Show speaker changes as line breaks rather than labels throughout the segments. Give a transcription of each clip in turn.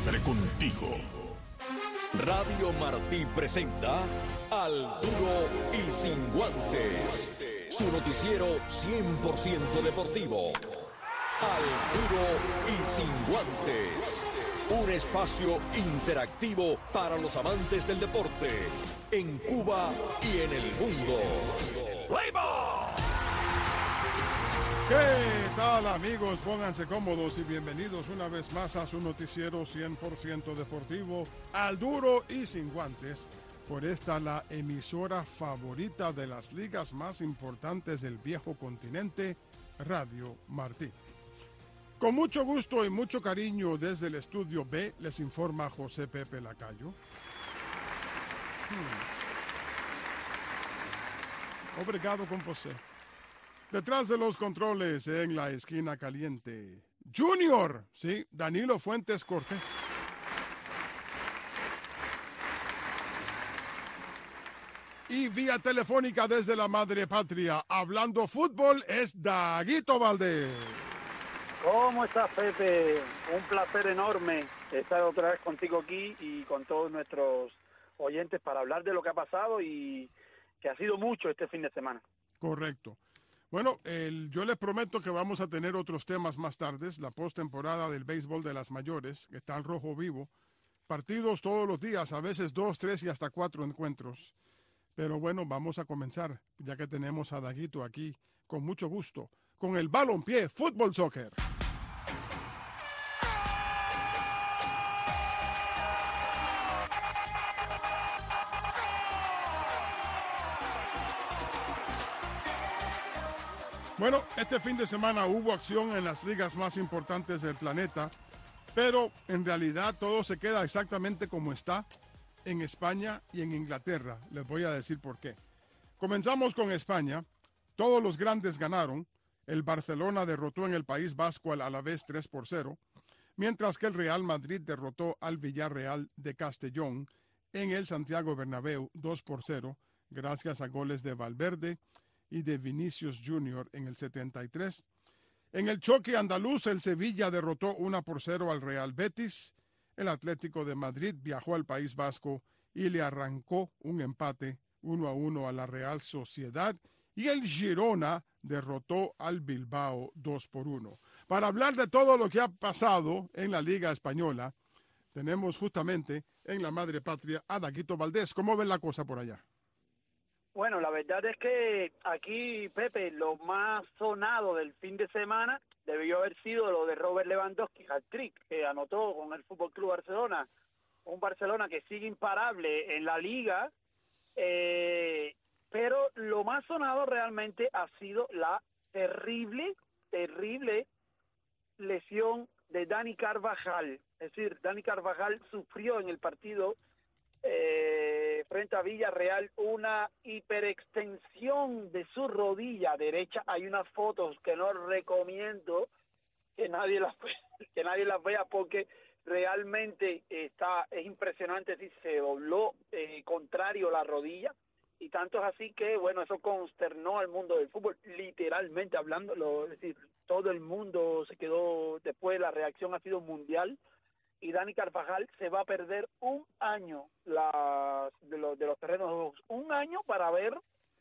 Siempre contigo.
Radio Martí presenta Al Duro y Sin Guances, su noticiero 100% deportivo. Al Duro y Sin Guances, un espacio interactivo para los amantes del deporte en Cuba y en el mundo. ¡Playboy!
¿Qué tal, amigos? Pónganse cómodos y bienvenidos una vez más a su noticiero 100% deportivo, Al Duro y Sin Guantes, por esta la emisora favorita de las ligas más importantes del viejo continente, Radio Martí. Con mucho gusto y mucho cariño desde el estudio B, les informa José Pepe Lacayo. Obrigado con José. Detrás de los controles, en la esquina caliente, Junior, sí, Danilo Fuentes Cortés. Y vía telefónica desde la madre patria, hablando fútbol, es Daguito Valdés.
¿Cómo estás, Pepe? Un placer enorme estar otra vez contigo aquí y con todos nuestros oyentes para hablar de lo que ha pasado y que ha sido mucho este fin de semana.
Correcto. Bueno, yo les prometo que vamos a tener otros temas más tarde, la postemporada del béisbol de las mayores, que está al rojo vivo, partidos todos los días, a veces 2, 3 y hasta 4 encuentros. Pero bueno, vamos a comenzar, ya que tenemos a Daguito aquí, con mucho gusto, con el balompié Fútbol Soccer. Bueno, este fin de semana hubo acción en las ligas más importantes del planeta, pero en realidad todo se queda exactamente como está en España y en Inglaterra. Les voy a decir por qué. Comenzamos con España. Todos los grandes ganaron. El Barcelona derrotó en el País Vasco al Alavés 3-0, mientras que el Real Madrid derrotó al Villarreal de Castellón en el Santiago Bernabéu 2-0, gracias a goles de Valverde y de Vinicius Junior en el 73. En el choque andaluz, el Sevilla derrotó 1-0 al Real Betis. El Atlético de Madrid viajó al País Vasco y le arrancó un empate 1-1 a la Real Sociedad. Y el Girona derrotó al Bilbao 2-1. Para hablar de todo lo que ha pasado en la Liga Española, tenemos justamente en la madre patria a Daguito Valdés. ¿Cómo ven la cosa por allá?
Bueno, la verdad es que aquí, Pepe, lo más sonado del fin de semana debió haber sido lo de Robert Lewandowski, hat-trick, que anotó con el Fútbol Club Barcelona, un Barcelona que sigue imparable en la Liga, pero lo más sonado realmente ha sido la terrible lesión de Dani Carvajal. Es decir, Dani Carvajal sufrió en el partido frente a Villarreal una hiperextensión de su rodilla derecha. Hay unas fotos que no recomiendo que nadie las vea porque realmente es impresionante. Si se dobló contrario la rodilla, y tanto es así que bueno, eso consternó al mundo del fútbol, literalmente hablándolo. Es decir, todo el mundo se quedó, después la reacción ha sido mundial. Y Dani Carvajal se va a perder un año de los terrenos de juego, un año para ver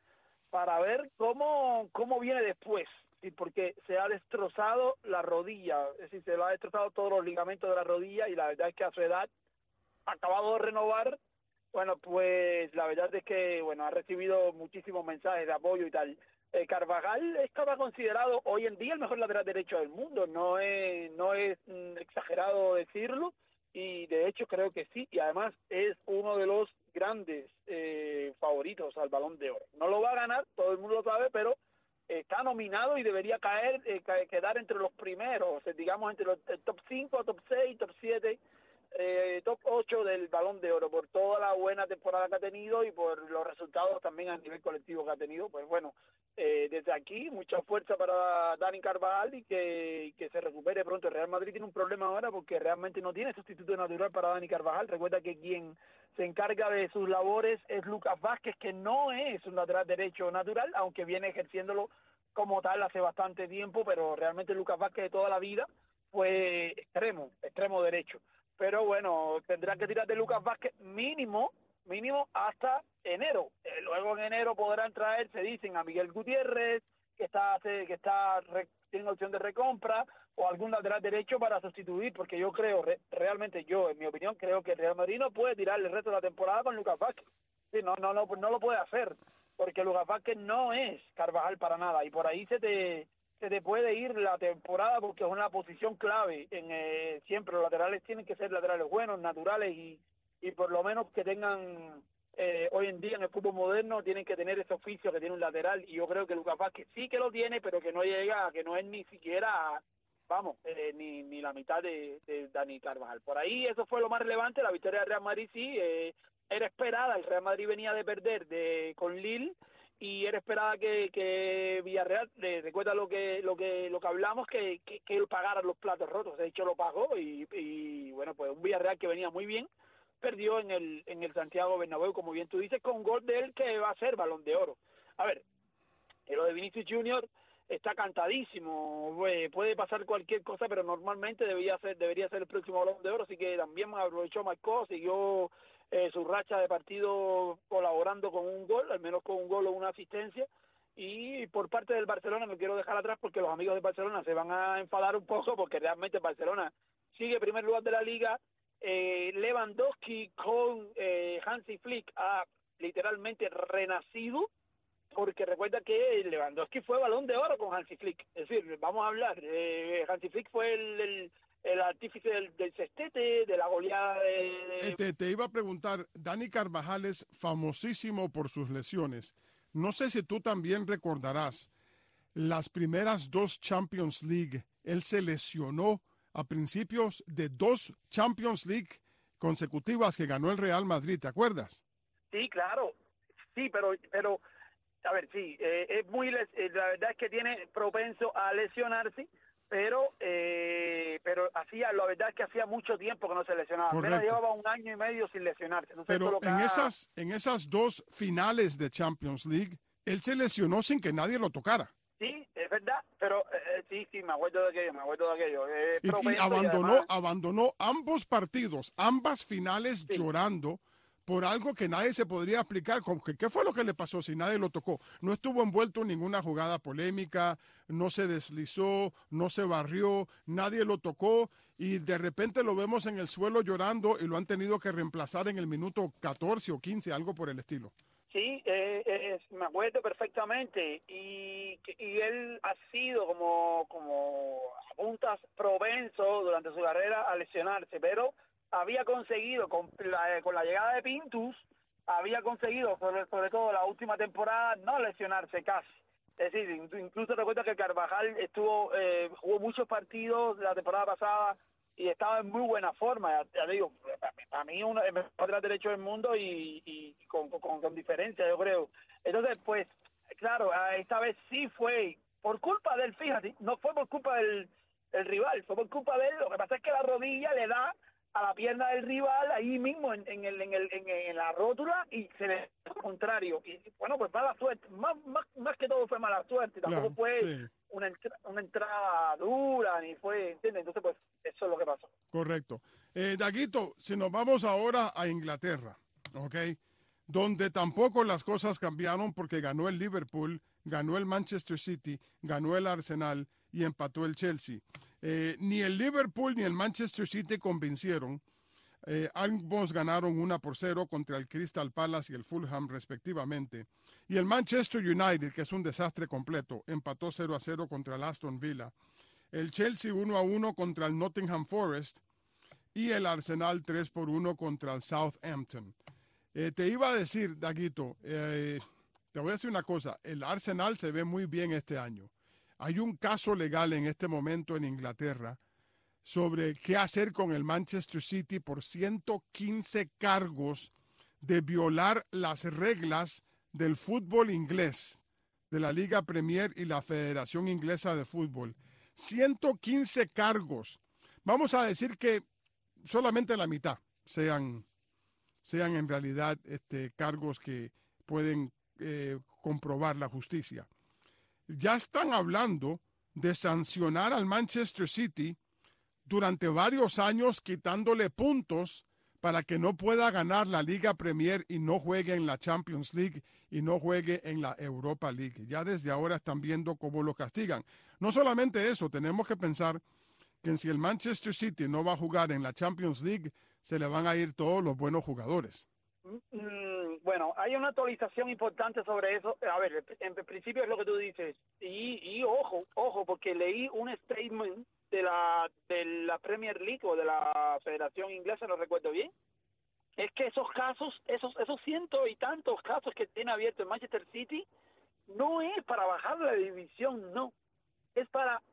cómo viene después, ¿sí? Porque se ha destrozado la rodilla, es decir, se le ha destrozado todos los ligamentos de la rodilla y la verdad es que a su edad, acabado de renovar, bueno, pues la verdad es que bueno, ha recibido muchísimos mensajes de apoyo y tal. Carvajal estaba considerado hoy en día el mejor lateral derecho del mundo, no es exagerado decirlo, y de hecho creo que sí, y además es uno de los grandes favoritos al Balón de Oro. No lo va a ganar, todo el mundo lo sabe, pero está nominado y debería quedar entre los primeros, digamos entre el top 5, top 6, top 7, top 8 del Balón de Oro, por toda la buena temporada que ha tenido y por los resultados también a nivel colectivo que ha tenido. Pues bueno, desde aquí mucha fuerza para Dani Carvajal y que se recupere pronto. El Real Madrid tiene un problema ahora porque realmente no tiene sustituto natural para Dani Carvajal. Recuerda que quien se encarga de sus labores es Lucas Vázquez, que no es un lateral derecho natural, aunque viene ejerciéndolo como tal hace bastante tiempo, pero realmente Lucas Vázquez de toda la vida fue extremo derecho. pero bueno, tendrá que tirar de Lucas Vázquez mínimo hasta enero. Luego en enero podrán traer, se dicen, a Miguel Gutiérrez, que tiene opción de recompra, o algún lateral derecho para sustituir, porque yo creo, realmente yo, en mi opinión, creo que el Real Madrid no puede tirar el resto de la temporada con Lucas Vázquez. Sí, no lo puede hacer, porque Lucas Vázquez no es Carvajal para nada, y por ahí se te puede ir la temporada, porque es una posición clave. Siempre los laterales tienen que ser laterales buenos, naturales, y por lo menos que tengan, hoy en día en el fútbol moderno, tienen que tener ese oficio que tiene un lateral, y yo creo que Lucas Vázquez sí que lo tiene, pero que no llega, que no es ni siquiera, ni la mitad de Dani Carvajal. Por ahí eso fue lo más relevante. La victoria del Real Madrid sí, era esperada. El Real Madrid venía de perder con Lille, y era esperada que Villarreal, recuerda lo que hablamos, que él pagara los platos rotos. De hecho lo pagó, y bueno, pues un Villarreal que venía muy bien perdió en el Santiago Bernabéu, como bien tú dices, con un gol de él que va a ser Balón de Oro. A ver, lo de Vinicius Junior está cantadísimo, puede pasar cualquier cosa, pero normalmente debería ser el próximo Balón de Oro, así que también aprovechó, marcó, siguió su racha de partido colaborando con un gol, al menos con un gol o una asistencia. Y por parte del Barcelona, no quiero dejar atrás porque los amigos de Barcelona se van a enfadar un poco, porque realmente Barcelona sigue en primer lugar de la Liga. Lewandowski con Hansi Flick ha literalmente renacido, porque recuerda que Lewandowski fue Balón de Oro con Hansi Flick. Es decir, vamos a hablar, Hansi Flick fue el artífice del sextete, de la goleada
Te iba a preguntar, Dani Carvajal es famosísimo por sus lesiones. No sé si tú también recordarás las primeras 2 Champions League. Él se lesionó a principios de 2 Champions League consecutivas que ganó el Real Madrid, ¿te acuerdas?
Sí, claro, sí, pero a ver, sí, es la verdad es que tiene propenso a lesionarse, pero la verdad es que hacía mucho tiempo que no se lesionaba.
Correcto.
Apenas llevaba 1 año y medio sin lesionarse. Entonces,
pero en esas 2 finales de Champions League, él se lesionó sin que nadie lo tocara.
Sí, es verdad, pero sí, me acuerdo de aquello.
Y abandonó ambos partidos, ambas finales, sí, llorando por algo que nadie se podría explicar. ¿Qué fue lo que le pasó si nadie lo tocó? No estuvo envuelto en ninguna jugada polémica, no se deslizó, no se barrió, nadie lo tocó, y de repente lo vemos en el suelo llorando, y lo han tenido que reemplazar en el minuto 14 o 15, algo por el estilo.
Sí, me acuerdo perfectamente, y él ha sido como a puntas propenso durante su carrera a lesionarse, pero había conseguido con la llegada de Pintus, había conseguido sobre todo la última temporada no lesionarse casi. Es decir, incluso recuerda que Carvajal jugó muchos partidos la temporada pasada y estaba en muy buena forma. Ya digo, a mí uno el mejor lateral derecho del mundo, y con diferencia, yo creo. Entonces, pues, claro, esta vez sí fue por culpa de él, fíjate, no fue por culpa del rival, fue por culpa de él. Lo que pasa es que la rodilla le da a la pierna del rival ahí mismo en la rótula, y se le al contrario. Y bueno, pues mala suerte, más que todo fue mala suerte, tampoco fue sí, una entrada dura, ni fue, ¿entiendes? Entonces, pues, eso es lo que pasó.
Correcto. Daguito, si nos vamos ahora a Inglaterra, ¿ok? Donde tampoco las cosas cambiaron, porque ganó el Liverpool, ganó el Manchester City, ganó el Arsenal y empató el Chelsea. Ni el Liverpool ni el Manchester City convencieron. Ambos ganaron 1-0 contra el Crystal Palace y el Fulham respectivamente. Y el Manchester United, que es un desastre completo, empató 0-0 contra el Aston Villa. El Chelsea 1-1 contra el Nottingham Forest, y el Arsenal 3-1 contra el Southampton. Te iba a decir, Daguito, te voy a decir una cosa, el Arsenal se ve muy bien este año. Hay un caso legal en este momento en Inglaterra sobre qué hacer con el Manchester City por 115 cargos de violar las reglas del fútbol inglés, de la Liga Premier y la Federación Inglesa de Fútbol. 115 cargos. Vamos a decir que solamente la mitad sean en realidad cargos que pueden comprobar la justicia. Ya están hablando de sancionar al Manchester City durante varios años quitándole puntos para que no pueda ganar la Liga Premier y no juegue en la Champions League y no juegue en la Europa League. Ya desde ahora están viendo cómo lo castigan. No solamente eso, tenemos que pensar que si el Manchester City no va a jugar en la Champions League, se le van a ir todos los buenos jugadores.
Bueno, hay una actualización importante sobre eso. A ver, en principio es lo que tú dices. Y ojo, porque leí un statement de la Premier League o de la Federación Inglesa, no recuerdo bien. Es que esos casos, esos cientos y tantos casos que tiene abierto el Manchester City, no es para bajar la división, no. Es para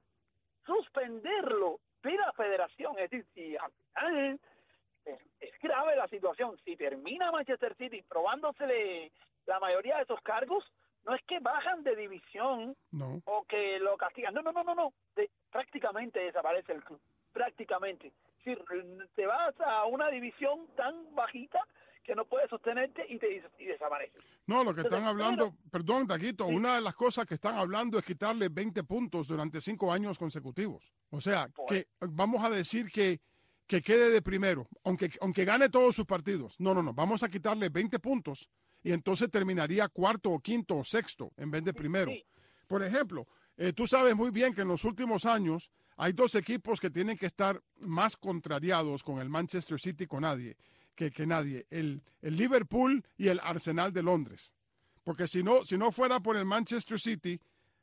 suspenderlo de la federación. Es decir, si al final es grave la situación, si termina Manchester City probándosele la mayoría de esos cargos, no es que bajan de división o que lo castigan, no. Prácticamente desaparece el club, prácticamente. Es decir, te vas a una división tan bajita que no puedes sostenerte y desaparece.
No, lo que están hablando, perdón, Taquito, sí. Una de las cosas que están hablando es quitarle 20 puntos durante 5 años consecutivos. O sea, que vamos a decir que quede de primero, aunque gane todos sus partidos. No, vamos a quitarle 20 puntos y entonces terminaría cuarto o quinto o sexto en vez de primero. Sí. Por ejemplo, tú sabes muy bien que en los últimos años hay 2 equipos que tienen que estar más contrariados con el Manchester City que nadie, el Liverpool y el Arsenal de Londres. Porque si no fuera por el Manchester City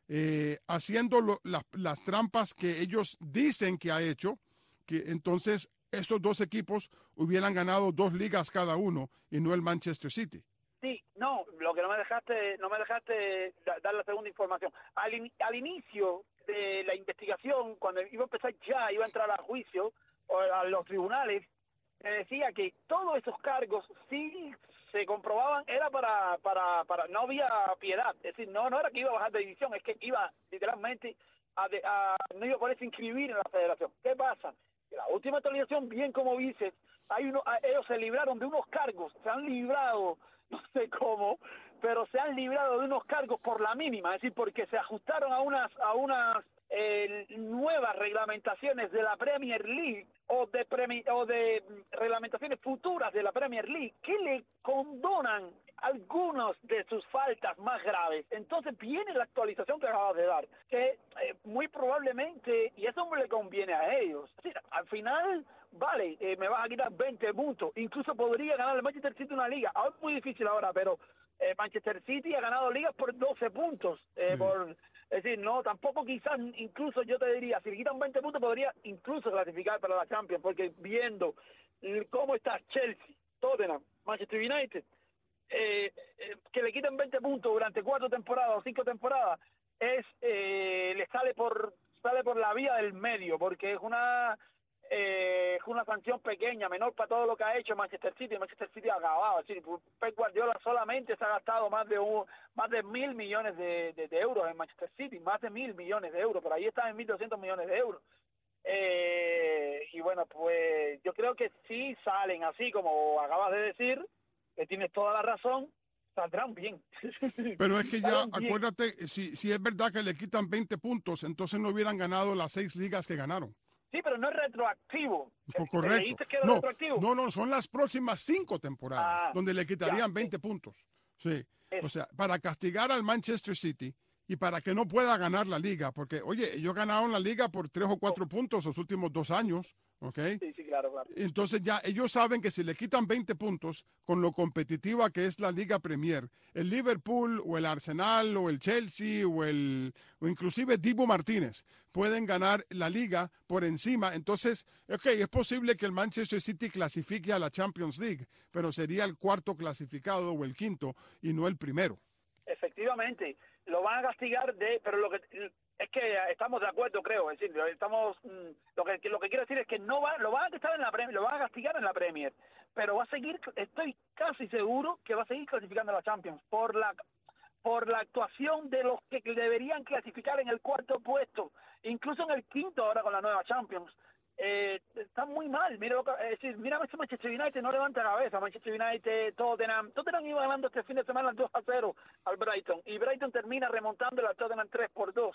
haciendo las trampas que ellos dicen que ha hecho, que entonces estos 2 equipos hubieran ganado 2 ligas cada uno y no el Manchester City.
Sí, no, lo que no me dejaste dar la segunda información. Al inicio de la investigación, cuando iba a empezar iba a entrar a juicio o a los tribunales, me decía que todos esos cargos sí se comprobaban, era para no había piedad, es decir, no era que iba a bajar de división, es que iba literalmente no iba a poderse inscribir en la federación. ¿Qué pasa? La última actualización, bien como dices, ellos se libraron de unos cargos, se han librado, no sé cómo, pero se han librado de unos cargos por la mínima, es decir, porque se ajustaron a unas nuevas reglamentaciones de la Premier League o de reglamentaciones futuras de la Premier League que le condonan algunos de sus faltas más graves. Entonces viene la actualización que acabas de dar, que muy probablemente, y eso le conviene a ellos, es decir, al final, vale, me vas a quitar 20 puntos, incluso podría ganar el Manchester City una liga, ahora es muy difícil ahora, pero Manchester City ha ganado ligas por 12 puntos, es decir, no, tampoco quizás, incluso yo te diría, si le quitan 20 puntos podría incluso clasificar para la Champions, porque viendo cómo está Chelsea, Tottenham, Manchester United, que le quiten 20 puntos durante 4 temporadas o 5 temporadas, le sale por la vía del medio, porque es una sanción pequeña, menor para todo lo que ha hecho Manchester City. Manchester City ha acabado, es decir, Pep Guardiola solamente se ha gastado más de 1.000 millones de euros en Manchester City, más de 1.000 millones de euros, por ahí está en 1.200 millones de euros. Y bueno, pues yo creo que sí salen así como acabas de decir, que tienes toda la razón, saldrán bien.
Pero es que ya, acuérdate, si es verdad que le quitan 20 puntos, entonces no hubieran ganado las 6 ligas que ganaron.
Sí, pero no es retroactivo.
Correcto.
Que era retroactivo?
No, son las próximas 5 temporadas donde le quitarían 20 puntos. Sí. O sea, para castigar al Manchester City y para que no pueda ganar la liga, porque, oye, ellos ganaron la liga por 3 o 4 puntos los últimos 2 años, ¿ok?
Sí, claro.
Entonces ya ellos saben que si le quitan 20 puntos con lo competitiva que es la Liga Premier, el Liverpool o el Arsenal o el Chelsea o inclusive Dibu Martínez pueden ganar la liga por encima. Entonces, es posible que el Manchester City clasifique a la Champions League, pero sería el 4º clasificado o el 5º y no el primero.
Efectivamente, lo van a castigar pero lo que es que estamos de acuerdo, creo, es decir, lo que quiero decir es que lo van a castigar en la Premier, lo van a castigar en la Premier, pero va a seguir, estoy casi seguro que va a seguir clasificando a la Champions por la actuación de los que deberían clasificar en el 4º puesto, incluso en el 5º ahora con la nueva Champions. Está muy mal. Mira ese Manchester United no levanta cabeza. Manchester United, Tottenham iba ganando este fin de semana 2-0 al Brighton, y Brighton termina remontando al Tottenham 3-2.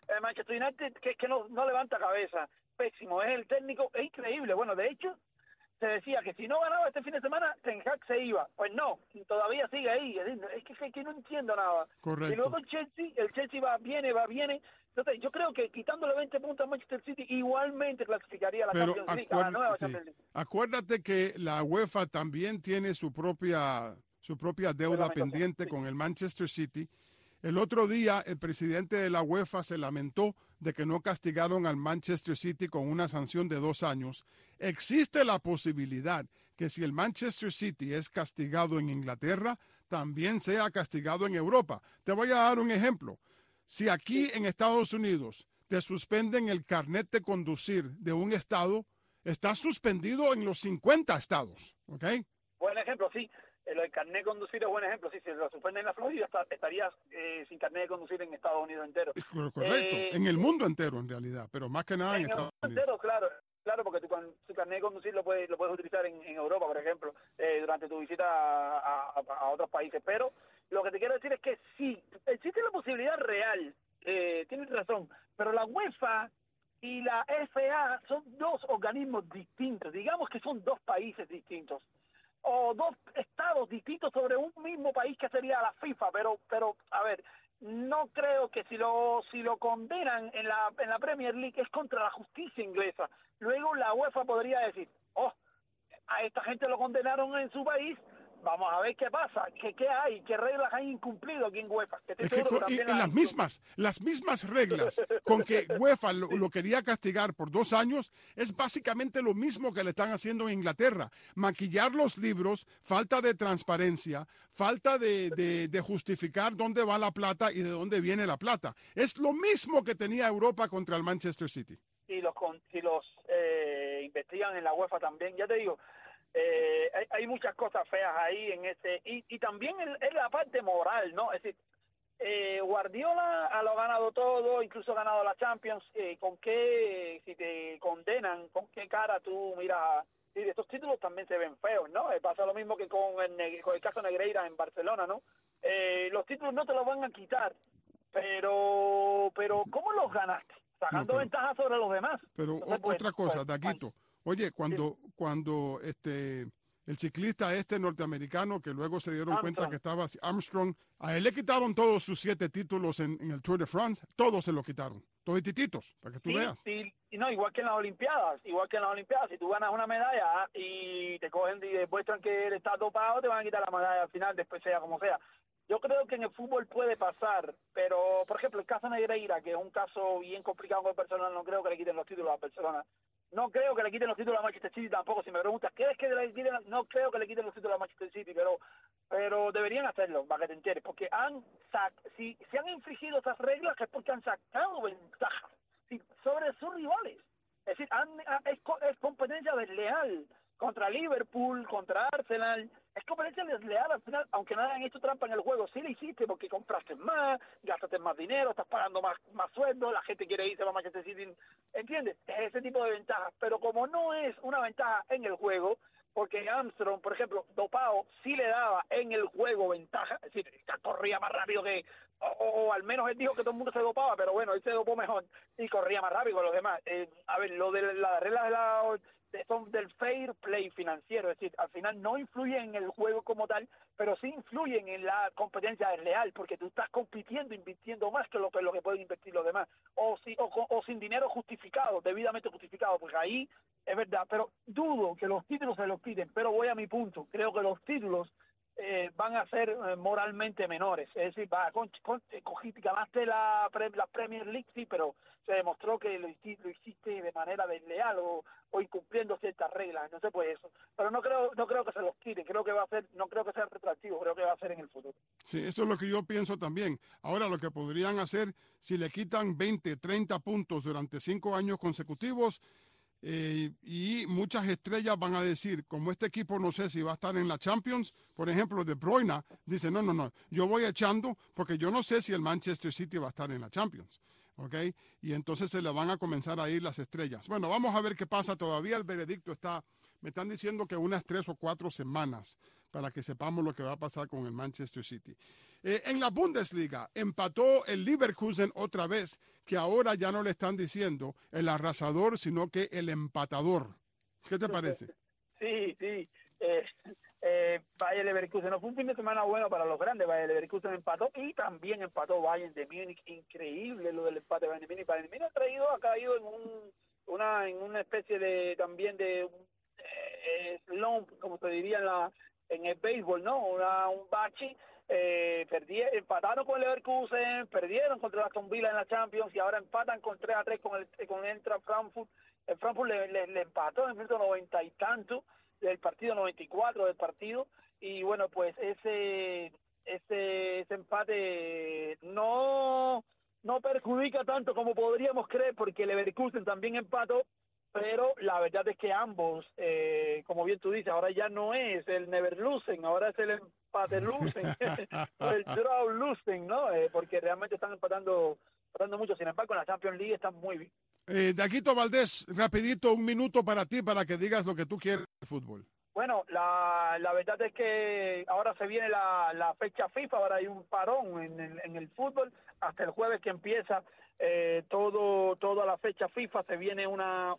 El Manchester United que no levanta cabeza, pésimo, es el técnico, es increíble. Bueno, de hecho, se decía que si no ganaba este fin de semana, Ten Hag se iba. Pues no, todavía sigue ahí. Es que no entiendo nada.
Correcto.
Y luego el Chelsea viene. Entonces, yo creo que quitándole 20 puntos a Manchester City, igualmente clasificaría a la Champions League, a la nueva Champions League.
Acuérdate que la UEFA también tiene su propia deuda pendiente con el Manchester City. El otro día, el presidente de la UEFA se lamentó de que no castigaron al Manchester City con una sanción de 2 años. Existe la posibilidad que si el Manchester City es castigado en Inglaterra, también sea castigado en Europa. Te voy a dar un ejemplo. Si aquí en Estados Unidos te suspenden el carnet de conducir de un estado, estás suspendido en los 50 estados, ¿ok?
Buen ejemplo, sí. Lo del carnet de conducir es buen ejemplo. Sí, si lo suspenden en la Florida, estarías sin carnet de conducir en Estados Unidos entero.
Correcto, en el mundo entero en realidad, pero más que nada en Estados Unidos.
Entero, claro, porque tu carnet de conducir lo puedes utilizar en Europa, por ejemplo, durante tu visita a otros países. Pero lo que te quiero decir es que sí, existe la posibilidad real, tienes razón, pero la UEFA y la FA son 2 organismos distintos, digamos que son 2 países distintos, o 2 estados distintos sobre un mismo país que sería la FIFA, pero a ver, no creo que si lo condenan en la Premier League es contra la justicia inglesa. Luego la UEFA podría decir, a esta gente lo condenaron en su país, vamos a ver qué pasa, qué hay, qué reglas hay incumplido aquí en UEFA.
Las mismas reglas con que UEFA lo quería castigar por 2 años, es básicamente lo mismo que le están haciendo en Inglaterra. Maquillar los libros, falta de transparencia, falta de justificar dónde va la plata y de dónde viene la plata. Es lo mismo que tenía Europa contra el Manchester City.
Si los investigan en la UEFA también, ya te digo, hay muchas cosas feas ahí en y también es la parte moral, ¿no? Es decir, Guardiola lo ha ganado todo, incluso ha ganado la Champions. Si te condenan, con qué cara tú miras? Y estos títulos también se ven feos, ¿no? Pasa lo mismo que con el caso Negreira en Barcelona, ¿no? Los títulos no te los van a quitar, pero ¿cómo los ganaste? Sacando ventajas sobre los demás.
Pero otra cosa, Daguito. Oye, cuando el ciclista norteamericano, que luego se dieron cuenta que estaba Armstrong, a él le quitaron todos sus 7 títulos en el Tour de France, todos se lo quitaron, todos tititos, para que tú veas.
Sí, no, igual que en las Olimpiadas, si tú ganas una medalla y te cogen y demuestran que él está dopado, te van a quitar la medalla al final, después sea como sea. Yo creo que en el fútbol puede pasar, pero, por ejemplo, el caso Negreira, que es un caso bien complicado con el Barcelona, no creo que le quiten los títulos a Barcelona. No creo que le quiten los títulos a Manchester City tampoco. Si me preguntas, ¿qué es que le quiten? No creo que le quiten los títulos a Manchester City, pero deberían hacerlo, para que te enteres, porque si se han infringido esas reglas es porque han sacado ventajas sobre sus rivales. Es decir, es competencia desleal contra Liverpool, contra Arsenal. Es competencia desleal al final, aunque no hayan hecho trampa en el juego. Sí le hiciste porque compraste más, gastaste más dinero, estás pagando más sueldo, la gente quiere irse a Manchester City, ¿entiendes? Es ese tipo de ventajas, pero como no es una ventaja en el juego, porque Armstrong, por ejemplo, dopado, sí le daba en el juego ventaja, es decir, corría más rápido o al menos él dijo que todo el mundo se dopaba, pero bueno, él se dopó mejor y corría más rápido que los demás. A ver, lo de las reglas son del fair play financiero, es decir, al final no influyen en el juego como tal, pero sí influyen en la competencia desleal, porque tú estás invirtiendo más que lo que pueden invertir los demás, o sin dinero justificado, debidamente justificado, pues ahí es verdad, pero dudo que los títulos se los quiten, pero voy a mi punto, creo que los títulos van a ser moralmente menores, es decir, ganaste la Premier League, sí, pero se demostró que lo hiciste de manera desleal o incumpliendo ciertas reglas, no se puede eso, pero no creo que se los quiten, no creo que sea retroactivo, creo que va a ser en el futuro.
Sí, eso es lo que yo pienso también. Ahora, lo que podrían hacer, si le quitan 20, 30 puntos durante 5 años consecutivos, y muchas estrellas van a decir, como este equipo no sé si va a estar en la Champions, por ejemplo, De Bruyne dice, no, yo voy echando porque yo no sé si el Manchester City va a estar en la Champions, ¿ok? Y entonces se le van a comenzar a ir las estrellas. Bueno, vamos a ver qué pasa, todavía el veredicto está Me están diciendo que unas 3 o 4 semanas para que sepamos lo que va a pasar con el Manchester City. En la Bundesliga empató el Leverkusen otra vez, que ahora ya no le están diciendo el arrasador, sino que el empatador. ¿Qué te parece?
Sí. Bayer Leverkusen, no fue un fin de semana bueno para los grandes. Bayer Leverkusen empató y también empató Bayern de Múnich. Increíble lo del empate de Bayern de Múnich. Bayern de Múnich ha caído en una especie de también de slump, como se diría en el béisbol, ¿no? Un bache. Empataron con el Leverkusen, perdieron contra la Aston Villa en la Champions y ahora empatan con 3-3 con el Frankfurt. El Frankfurt le empató en el minuto 90 y tanto del partido, 94 del partido, y bueno, pues ese empate no perjudica tanto como podríamos creer, porque el Leverkusen también empató, pero la verdad es que ambos, como bien tú dices, ahora ya no es el never losing, ahora es el empate losing, el draw losing, ¿no? Porque realmente están empatando mucho. Sin embargo, en la Champions League están muy bien.
Daguito Valdés, rapidito, 1 minuto para ti, para que digas lo que tú quieres del fútbol.
Bueno, la verdad es que ahora se viene la fecha FIFA, ahora hay un parón en el fútbol, hasta el jueves que empieza toda la fecha FIFA, se viene una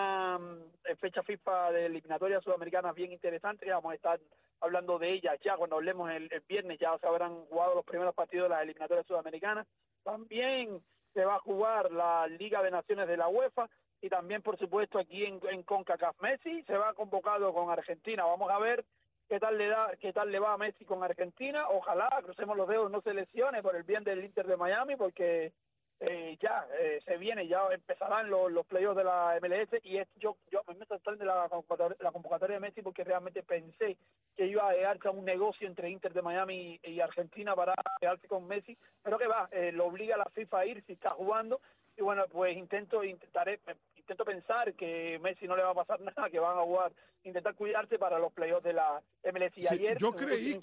fecha FIFA de eliminatorias sudamericanas bien interesante, que vamos a estar hablando de ella ya cuando hablemos el viernes, ya se habrán jugado los primeros partidos de las eliminatorias sudamericanas. También se va a jugar la Liga de Naciones de la UEFA y también, por supuesto, aquí en CONCACAF. Messi se va convocado con Argentina. Vamos a ver qué tal le va a Messi con Argentina. Ojalá, crucemos los dedos, no se lesione por el bien del Inter de Miami, porque se viene, ya empezarán los playoffs de la MLS y yo me sorprende la convocatoria de Messi, porque realmente pensé que iba a llegarse a un negocio entre Inter de Miami y Argentina para quedarse con Messi, pero que va, lo obliga a la FIFA a ir si está jugando, y bueno, pues intento pensar que Messi no le va a pasar nada, que van a jugar, intentar cuidarse para los playoffs de la MLS. Y
sí,
ayer
yo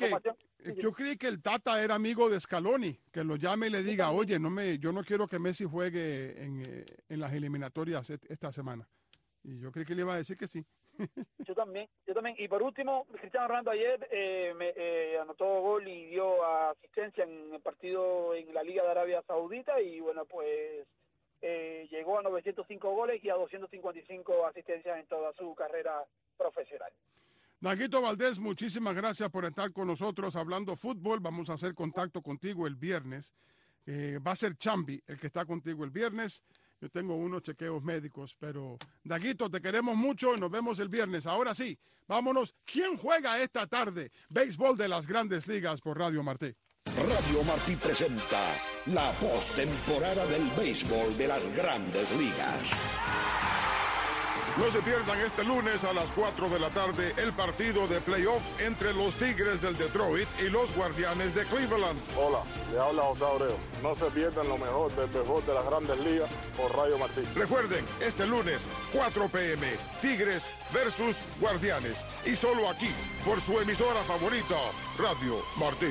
creí que el Tata era amigo de Scaloni, que lo llame y le diga, oye, yo no quiero que Messi juegue en las eliminatorias esta semana. Y yo creí que le iba a decir que sí.
Yo también. Y por último, Cristiano Ronaldo ayer anotó gol y dio asistencia en el partido en la Liga de Arabia Saudita, y bueno, pues llegó a 905 goles y a 255 asistencias en toda su carrera profesional.
Daguito Valdés, muchísimas gracias por estar con nosotros hablando fútbol. Vamos a hacer contacto contigo el viernes. Va a ser Chambi el que está contigo el viernes. Yo tengo unos chequeos médicos, pero Daguito, te queremos mucho y nos vemos el viernes. Ahora sí, vámonos. ¿Quién juega esta tarde? Béisbol de las Grandes Ligas por Radio Martí.
Radio Martí presenta la postemporada del béisbol de las Grandes Ligas.
No se pierdan este lunes a las 4 de la tarde el partido de playoff entre los Tigres del Detroit y los Guardianes de Cleveland.
Hola, le habla José Abreu. No se pierdan lo mejor del béisbol de las Grandes Ligas por Radio Martí.
Recuerden, este lunes, 4 p.m., Tigres versus Guardianes. Y solo aquí, por su emisora favorita, Radio Martí.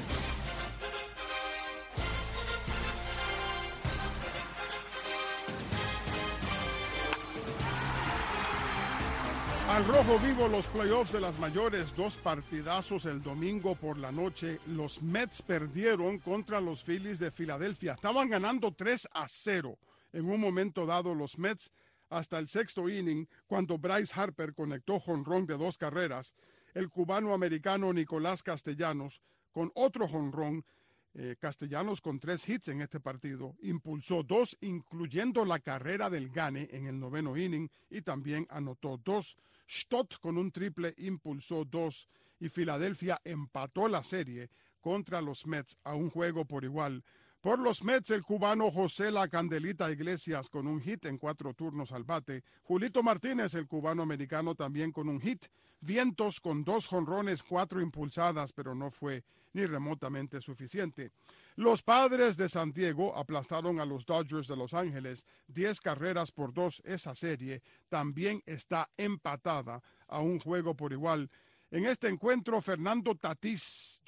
Al rojo vivo los playoffs de las mayores, 2 partidazos el domingo por la noche. Los Mets perdieron contra los Phillies de Filadelfia. Estaban ganando 3-0 en un momento dado los Mets hasta el 6º inning, cuando Bryce Harper conectó jonrón de 2 carreras. El cubano-americano Nicolás Castellanos con otro jonrón. Castellanos con 3 hits en este partido, impulsó 2, incluyendo la carrera del gane en el 9º inning, y también anotó 2. Stott con un triple impulsó 2, y Filadelfia empató la serie contra los Mets a un juego por igual. Por los Mets, el cubano José La Candelita Iglesias con un hit en 4 turnos al bate. Julito Martínez, el cubano americano, también con un hit. Vientos con 2 jonrones, 4 impulsadas, pero no fue ni remotamente suficiente. Los Padres de San Diego aplastaron a los Dodgers de Los Ángeles 10-2. Esa serie también está empatada a un juego por igual. En este encuentro, Fernando Tatís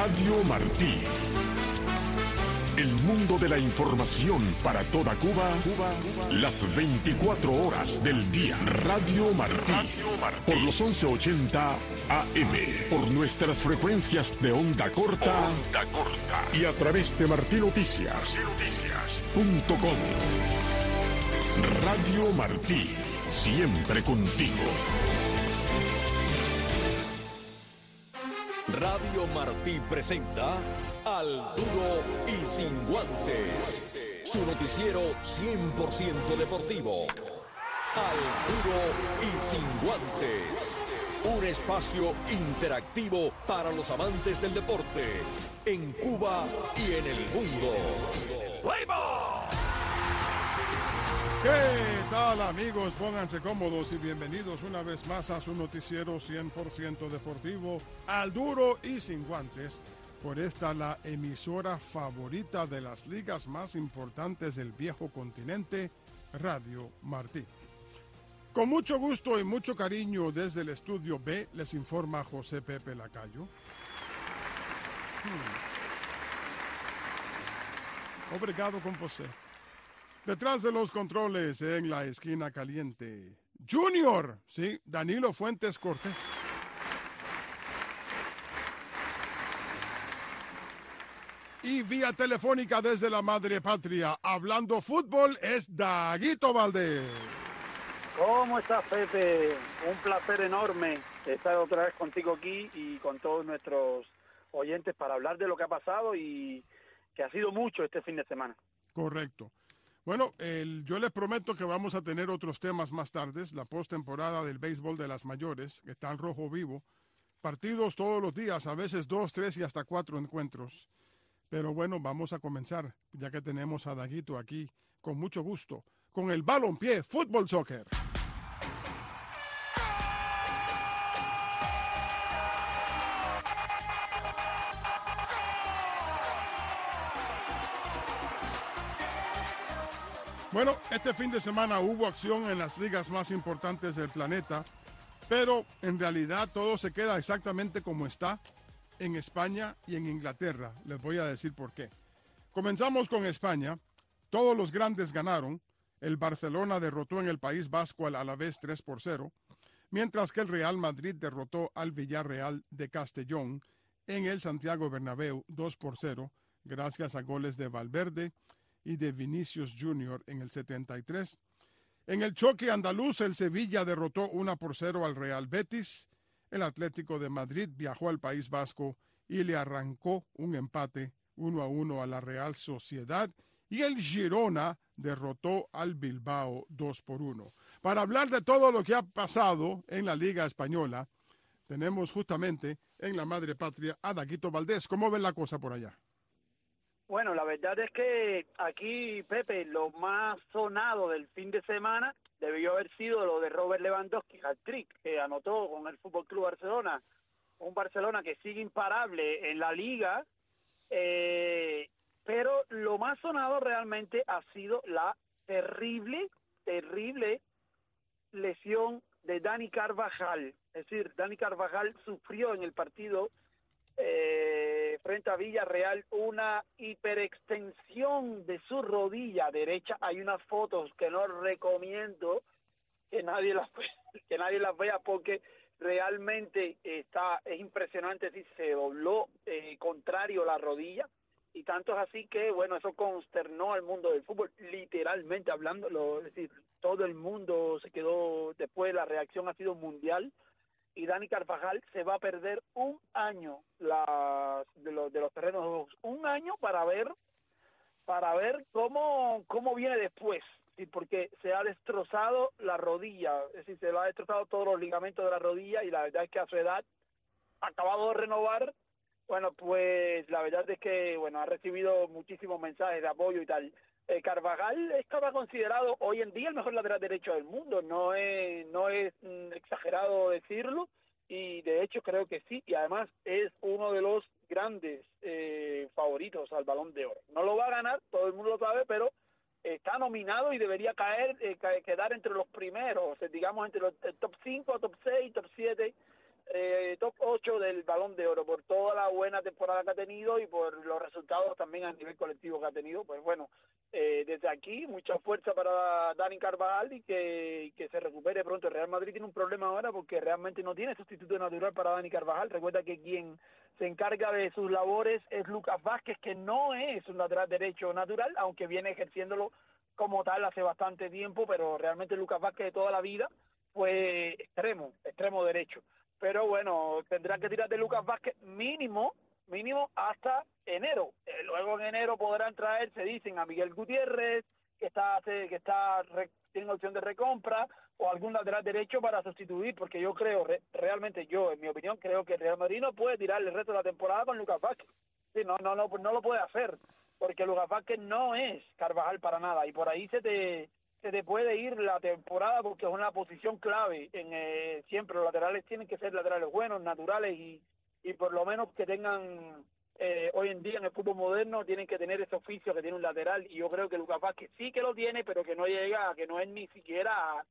Radio Martí. El mundo de la información para toda Cuba, las 24 horas del día. Radio Martí. Por los 1180 AM. Por nuestras frecuencias de onda corta. Y a través de martinoticias.com. Radio Martí. Siempre contigo.
Radio Martí presenta Al Duro y Sin Guances, su noticiero 100% deportivo. Al Duro y Sin Guances, un espacio interactivo para los amantes del deporte en Cuba y en el mundo. ¡Fuego!
¿Qué tal, amigos? Pónganse cómodos y bienvenidos una vez más a su noticiero 100% deportivo, Al Duro y Sin Guantes, por esta la emisora favorita de las ligas más importantes del viejo continente, Radio Martí. Con mucho gusto y mucho cariño desde el estudio B, les informa José Pepe Lacayo. Obrigado con você. Detrás de los controles, en la esquina caliente, Junior, sí, Danilo Fuentes Cortés. Y vía telefónica desde la madre patria, hablando fútbol, es Daguito Valdés.
¿Cómo estás, Pepe? Un placer enorme estar otra vez contigo aquí y con todos nuestros oyentes para hablar de lo que ha pasado y que ha sido mucho este fin de semana.
Correcto. Bueno, yo les prometo que vamos a tener otros temas más tarde, la postemporada del béisbol de las mayores, que está en rojo vivo, partidos todos los días, a veces 2, 3 y hasta 4 encuentros. Pero bueno, vamos a comenzar, ya que tenemos a Daguito aquí, con mucho gusto, con el balompié, fútbol soccer. Bueno, este fin de semana hubo acción en las ligas más importantes del planeta, pero en realidad todo se queda exactamente como está en España y en Inglaterra. Les voy a decir por qué. Comenzamos con España. Todos los grandes ganaron. El Barcelona derrotó en el País Vasco al Alavés 3-0, mientras que el Real Madrid derrotó al Villarreal de Castellón en el Santiago Bernabéu 2-0, gracias a goles de Valverde y de Vinicius Junior en el 73. En el choque andaluz, el Sevilla derrotó 1-0 al Real Betis. El Atlético de Madrid viajó al País Vasco y le arrancó un empate 1-1 a la Real Sociedad. Y el Girona derrotó al Bilbao 2-1. Para hablar de todo lo que ha pasado en la Liga Española, tenemos justamente en la madre patria a Daguito Valdés. ¿Cómo ven la cosa por allá?
Bueno, la verdad es que aquí, Pepe, lo más sonado del fin de semana debió haber sido lo de Robert Lewandowski, hat-trick, que anotó con el Fútbol Club Barcelona. Un Barcelona que sigue imparable en la Liga, pero lo más sonado realmente ha sido la terrible lesión de Dani Carvajal. Es decir, Dani Carvajal sufrió en el partido frente a Villarreal una hiperextensión de su rodilla derecha. Hay unas fotos que no recomiendo que nadie las vea porque realmente es impresionante. Es decir, se dobló contrario la rodilla y tanto es así que bueno, eso consternó al mundo del fútbol, literalmente hablando. Es decir, todo el mundo se quedó después. La reacción ha sido mundial. Y Dani Carvajal se va a perder un año de los terrenos de juego, un año para ver cómo viene después, ¿sí? Porque se ha destrozado la rodilla, es decir, se le ha destrozado todos los ligamentos de la rodilla y la verdad es que a su edad, acabado de renovar, bueno, pues la verdad es que bueno, ha recibido muchísimos mensajes de apoyo y tal. Carvajal estaba considerado hoy en día el mejor lateral derecho del mundo, no es exagerado decirlo, y de hecho creo que sí, y además es uno de los grandes favoritos al Balón de Oro. No lo va a ganar, todo el mundo lo sabe, pero está nominado y debería quedar entre los primeros, digamos entre los top 5, top 6, top 7 top 8 del Balón de Oro, por toda la buena temporada que ha tenido y por los resultados también a nivel colectivo que ha tenido. Pues bueno, desde aquí, mucha fuerza para Dani Carvajal y que se recupere pronto. El Real Madrid tiene un problema ahora porque realmente no tiene sustituto natural para Dani Carvajal. Recuerda que quien se encarga de sus labores es Lucas Vázquez, que no es un lateral derecho natural, aunque viene ejerciéndolo como tal hace bastante tiempo, pero realmente Lucas Vázquez de toda la vida fue extremo derecho. Pero bueno, tendrán que tirar de Lucas Vázquez mínimo hasta enero. Luego en enero podrán traer, se dicen, a Miguel Gutiérrez, que tiene opción de recompra, o algún lateral derecho para sustituir, porque yo creo, realmente yo, en mi opinión, creo que el Real Madrid no puede tirar el resto de la temporada con Lucas Vázquez. Sí, no lo puede hacer, porque Lucas Vázquez no es Carvajal para nada, y por ahí se te puede ir la temporada, porque es una posición clave. Siempre los laterales tienen que ser laterales buenos, naturales, y por lo menos que tengan, hoy en día en el fútbol moderno, tienen que tener ese oficio que tiene un lateral, y yo creo que Lucas Vázquez sí que lo tiene, pero que no llega, que no es ni siquiera,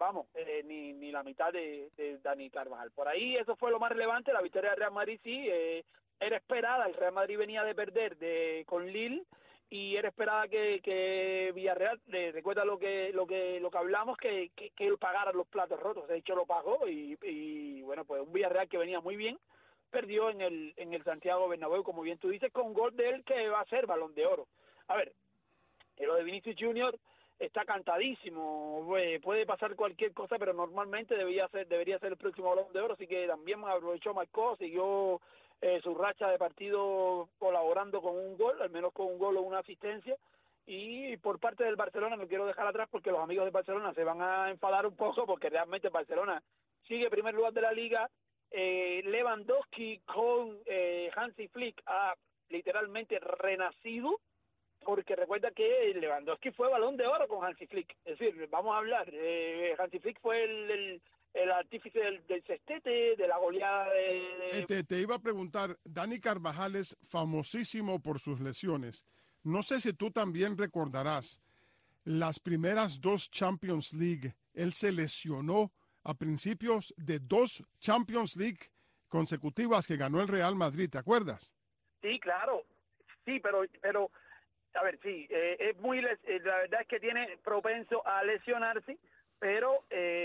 ni la mitad de Dani Carvajal. Por ahí eso fue lo más relevante. La victoria del Real Madrid sí, era esperada. El Real Madrid venía de perder con Lille, y era esperada que Villarreal, recuerda lo que hablamos, que él pagara los platos rotos. De hecho lo pagó, y bueno, pues un Villarreal que venía muy bien perdió en el Santiago Bernabéu, como bien tú dices, con un gol de él que va a ser Balón de Oro. A ver, lo de Vinicius Junior está cantadísimo, puede pasar cualquier cosa, pero normalmente debería ser el próximo Balón de Oro, así que también aprovechó, marcó, siguió su racha de partido colaborando con un gol, al menos con un gol o una asistencia. Y por parte del Barcelona, no quiero dejar atrás porque los amigos de Barcelona se van a enfadar un poco, porque realmente Barcelona sigue primer lugar de la liga. Lewandowski con Hansi Flick ha literalmente renacido, porque recuerda que Lewandowski fue Balón de Oro con Hansi Flick. Es decir, vamos a hablar, Hansi Flick fue el artífice del cestete, de la goleada
Te iba a preguntar, Dani Carvajal es famosísimo por sus lesiones. No sé si tú también recordarás, las primeras 2 Champions League, él se lesionó a principios de 2 Champions League consecutivas que ganó el Real Madrid, ¿te acuerdas?
Sí, claro, sí, pero a ver, sí, es la verdad es que tiene propenso a lesionarse, pero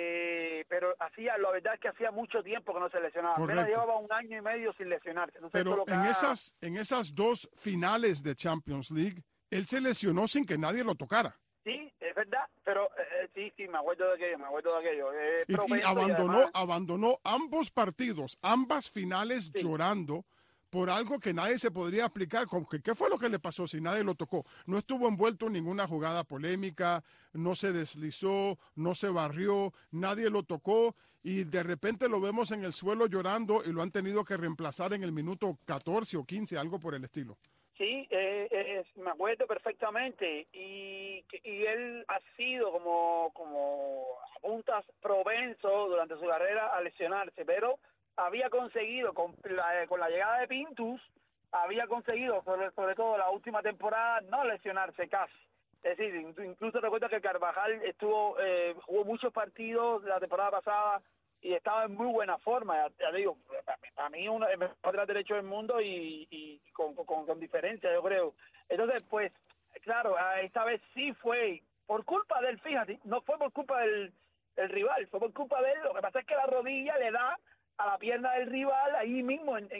la verdad es que hacía mucho tiempo que no se lesionaba.
Correcto.
Apenas llevaba 1 año y medio sin lesionarse. Entonces,
pero en esas 2 finales de Champions League, él se lesionó sin que nadie lo tocara.
Sí, es verdad, pero sí, me acuerdo de aquello.
Y abandonó ambos partidos, ambas finales, sí, llorando por algo que nadie se podría explicar. ¿Qué fue lo que le pasó si nadie lo tocó? No estuvo envuelto en ninguna jugada polémica, no se deslizó, no se barrió, nadie lo tocó, y de repente lo vemos en el suelo llorando y lo han tenido que reemplazar en el minuto 14 o 15, algo por el estilo.
Sí, me acuerdo perfectamente, y él ha sido como a puntas propenso durante su carrera a lesionarse, pero había conseguido con la llegada de Pintus, había conseguido sobre todo la última temporada no lesionarse casi. Es decir, incluso recuerdo que Carvajal jugó muchos partidos la temporada pasada y estaba en muy buena forma. Ya digo, a mí uno es el mejor lateral derecho del mundo, y con diferencia, yo creo. Entonces, pues, claro, esta vez sí fue por culpa de él, fíjate, no fue por culpa del rival, fue por culpa de él. Lo que pasa es que la rodilla le da a la pierna del rival ahí mismo en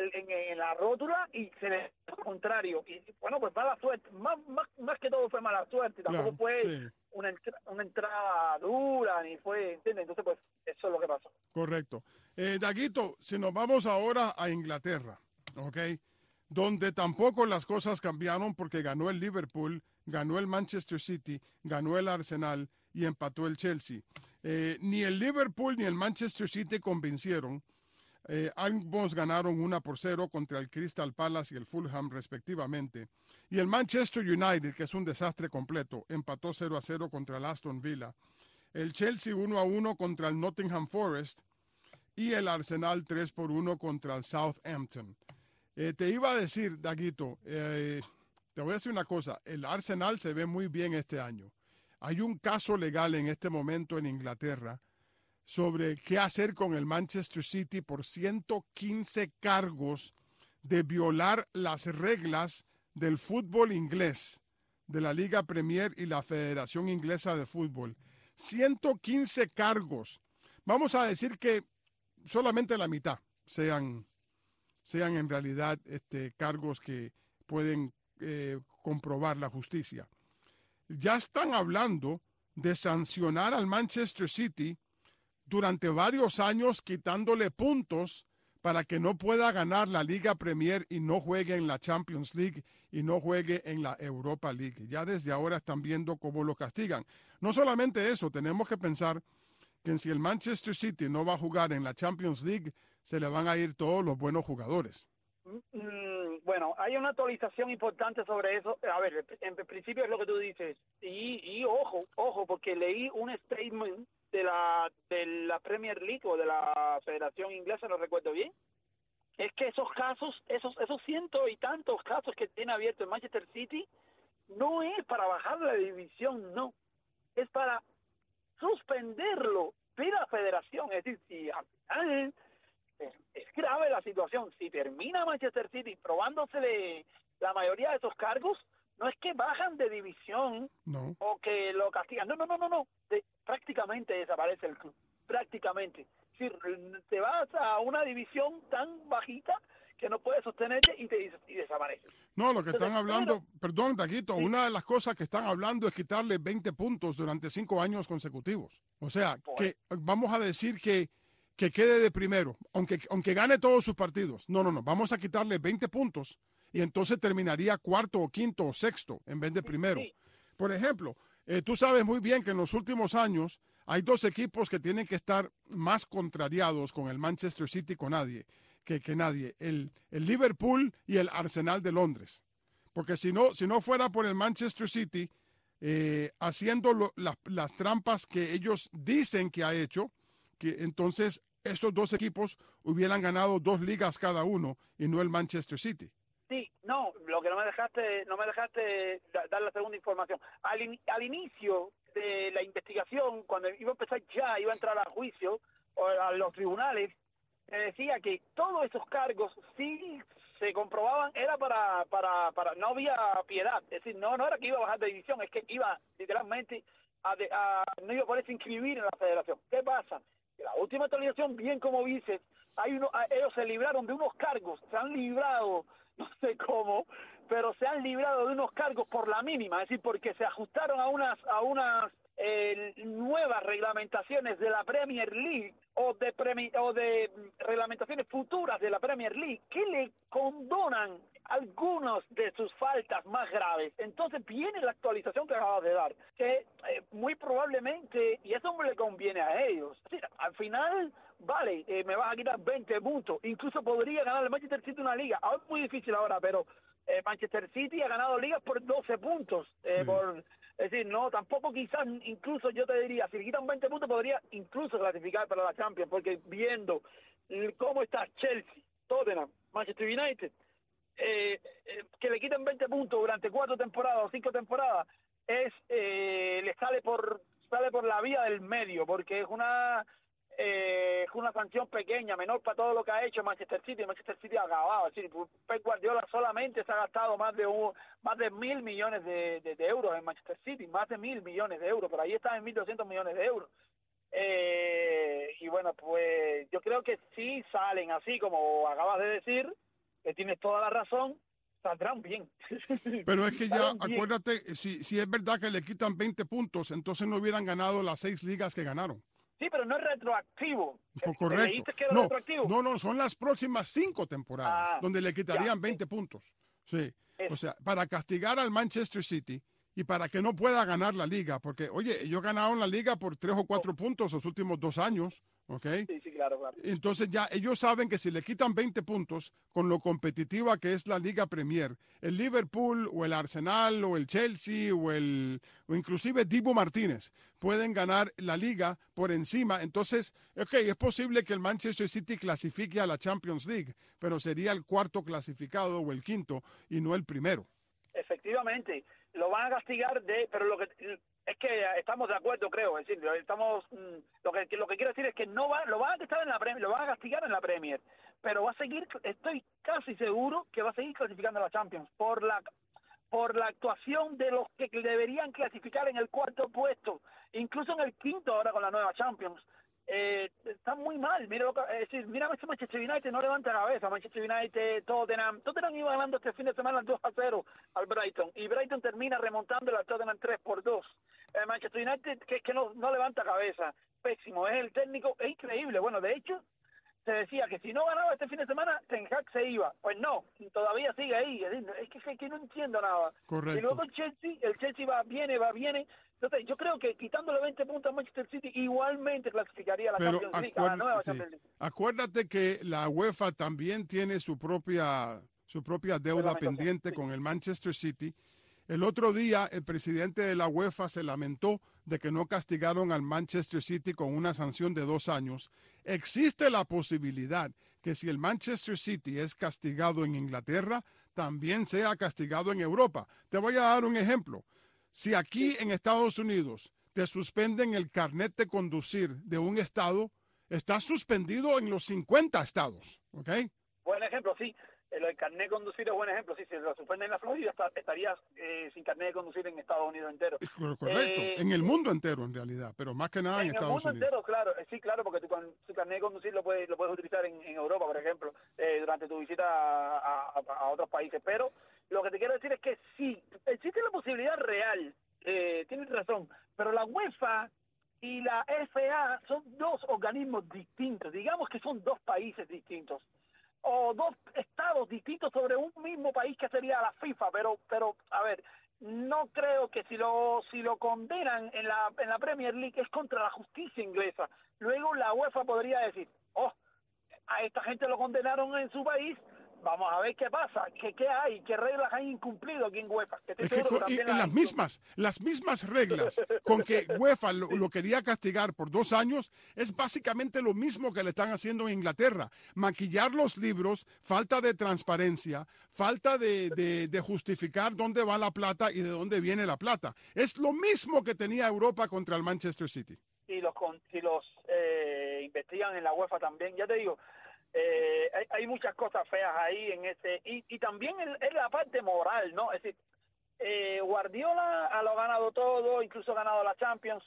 la rótula, y se le al contrario. Y bueno, pues mala suerte, más que todo fue mala suerte, tampoco fue sí, una entrada dura, ni fue, ¿entiendes? Entonces, pues, eso es lo que pasó.
Correcto. Daguito, si nos vamos ahora a Inglaterra, ¿ok? Donde tampoco las cosas cambiaron, porque ganó el Liverpool, ganó el Manchester City, ganó el Arsenal y empató el Chelsea. Ni el Liverpool ni el Manchester City convencieron. Ambos ganaron 1-0 contra el Crystal Palace y el Fulham respectivamente. Y el Manchester United, que es un desastre completo, empató 0-0 contra el Aston Villa. El Chelsea 1-1 contra el Nottingham Forest, y el Arsenal 3-1 contra el Southampton. Te iba a decir, Daguito, te voy a decir una cosa, el Arsenal se ve muy bien este año. Hay un caso legal en este momento en Inglaterra sobre qué hacer con el Manchester City por 115 cargos de violar las reglas del fútbol inglés, de la Liga Premier y la Federación Inglesa de Fútbol. 115 cargos. Vamos a decir que solamente la mitad sean en realidad cargos que pueden comprobar la justicia. Ya están hablando de sancionar al Manchester City durante varios años, quitándole puntos para que no pueda ganar la Liga Premier y no juegue en la Champions League y no juegue en la Europa League. Ya desde ahora están viendo cómo lo castigan. No solamente eso, tenemos que pensar que si el Manchester City no va a jugar en la Champions League, se le van a ir todos los buenos jugadores.
Bueno, hay una actualización importante sobre eso. A ver, en principio es lo que tú dices. Y ojo, porque leí un statement de la Premier League o de la Federación Inglesa, no recuerdo bien. Es que esos casos, esos cientos y tantos casos que tiene abierto el Manchester City, no es para bajar la división, no. Es para suspenderlo de la federación. Es decir, si al final es grave la situación, si termina Manchester City probándose la mayoría de esos cargos, no es que bajan de división o que lo castigan, no. Prácticamente desaparece el club, prácticamente. Si te vas a una división tan bajita que no puedes sostenerte y desaparece.
No, lo que están hablando, perdón, Taquito, sí. Una de las cosas que están hablando es quitarle 20 puntos durante 5 años consecutivos. O sea, que vamos a decir que quede de primero, aunque gane todos sus partidos. No, vamos a quitarle 20 puntos y entonces terminaría cuarto o quinto o sexto en vez de primero. Sí. Por ejemplo, tú sabes muy bien que en los últimos años hay 2 equipos que tienen que estar más contrariados con el Manchester City que nadie, el Liverpool y el Arsenal de Londres. Porque si no fuera por el Manchester City haciendo las trampas que ellos dicen que ha hecho, que entonces estos 2 equipos hubieran ganado 2 ligas cada uno y no el Manchester City.
Sí, no, lo que no me dejaste dar la segunda información. Al inicio de la investigación, cuando iba a entrar a juicio o a los tribunales, decía que todos esos cargos sí se comprobaban, era para no había piedad, es decir, no era que iba a bajar de división, es que iba literalmente no iba a poderse inscribir en la federación. ¿Qué pasa? La última actualización, bien como dices, ellos se libraron de unos cargos, se han librado, no sé cómo, pero se han librado de unos cargos por la mínima, es decir, porque se ajustaron a unas nuevas reglamentaciones de la Premier League o de reglamentaciones futuras de la Premier League que le condonan algunos de sus faltas más graves. Entonces viene la actualización que acabas de dar, que muy probablemente, y eso no le conviene a ellos, es decir, al final, vale, me vas a quitar 20 puntos, incluso podría ganar el Manchester City una liga, ahora es muy difícil ahora, pero Manchester City ha ganado ligas por 12 puntos, es decir, no, tampoco quizás, incluso yo te diría, si le quitan 20 puntos podría incluso clasificar para la Champions, porque viendo cómo está Chelsea, Tottenham, Manchester United, que le quiten 20 puntos durante 4 temporadas o 5 temporadas, le sale por la vía del medio, porque es una sanción pequeña, menor para todo lo que ha hecho Manchester City. Manchester City ha acabado, es decir, Pep Guardiola solamente se ha gastado más de 1.000 millones de euros en Manchester City, más de 1.000 millones de euros, pero ahí están en 1.200 millones de euros. Y bueno, pues yo creo que sí salen así como acabas de decir, que tienes toda la razón, saldrán bien.
Pero es que ya, acuérdate, si es verdad que le quitan 20 puntos, entonces no hubieran ganado las 6 ligas que ganaron.
Sí, pero no es retroactivo.
Correcto.
Que era retroactivo?
No, son las próximas 5 temporadas donde le quitarían 20 puntos. Sí. O sea, para castigar al Manchester City y para que no pueda ganar la liga, porque, oye, ellos ganaron la liga por 3 o 4 puntos los últimos 2 años, ¿ok?
Sí, claro.
Entonces ya ellos saben que si le quitan 20 puntos con lo competitiva que es la Liga Premier, el Liverpool o el Arsenal o el Chelsea o inclusive Dibu Martínez pueden ganar la liga por encima. Entonces, es posible que el Manchester City clasifique a la Champions League, pero sería el 4º clasificado o el 5º y no el primero.
Efectivamente, lo van a castigar pero Es que estamos de acuerdo, creo. Es decir, estamos lo que quiero decir es que lo van a castigar en la Premier, lo van a castigar en la Premier, pero va a seguir. Estoy casi seguro que va a seguir clasificando a la Champions por la actuación de los que deberían clasificar en el cuarto puesto, incluso en el quinto ahora con la nueva Champions. Está muy mal. Mira ese Manchester United no levanta cabeza. Manchester United, Tottenham iba ganando este fin de semana 2-0 al Brighton, y Brighton termina remontando al Tottenham 3-2. Manchester United que no levanta cabeza, pésimo, es el técnico, es increíble. Bueno, de hecho se decía que si no ganaba este fin de semana Ten Hag se iba. Pues no, todavía sigue ahí. Es que no entiendo nada.
Correcto.
Y luego el Chelsea viene. Entonces yo creo que quitándole 20 puntos a Manchester City igualmente clasificaría a la Champions League, a la nueva Champions League.
Acuérdate que la UEFA también tiene su propia deuda pendiente con el Manchester City. El otro día el presidente de la UEFA se lamentó de que no castigaron al Manchester City con una sanción de 2 años. Existe la posibilidad que si el Manchester City es castigado en Inglaterra, también sea castigado en Europa. Te voy a dar un ejemplo. Si aquí en Estados Unidos te suspenden el carnet de conducir de un estado, estás suspendido en los 50 estados, ¿ok?
Buen ejemplo, sí. El carnet de conducir es buen ejemplo. Sí, si lo suspenden en la Florida, estarías sin carnet de conducir en Estados Unidos entero.
Correcto, en el mundo entero en realidad, pero más que nada en Estados Unidos.
En el mundo entero, claro. Sí, claro, porque tu carnet de conducir lo puedes utilizar en Europa, por ejemplo, durante tu visita a otros países. Pero lo que te quiero decir es que sí, existe la posibilidad real, tienes razón, pero la UEFA y la FA son 2 organismos distintos. Digamos que son 2 países distintos, o 2 estados distintos sobre un mismo país que sería la FIFA, pero a ver, no creo que si lo condenan en la Premier League es contra la justicia inglesa. Luego la UEFA podría decir, a esta gente lo condenaron en su país, vamos a ver qué pasa, qué hay, qué reglas hay incumplido aquí en UEFA.
Es que las mismas reglas con que UEFA lo quería castigar por 2 años, es básicamente lo mismo que le están haciendo en Inglaterra. Maquillar los libros, falta de transparencia, falta de justificar dónde va la plata y de dónde viene la plata. Es lo mismo que tenía Europa contra el Manchester City.
Si los investigan en la UEFA también, ya te digo, hay muchas cosas feas ahí en ese, y también es la parte moral, ¿no? Es decir, Guardiola lo ha ganado todo, incluso ha ganado la Champions.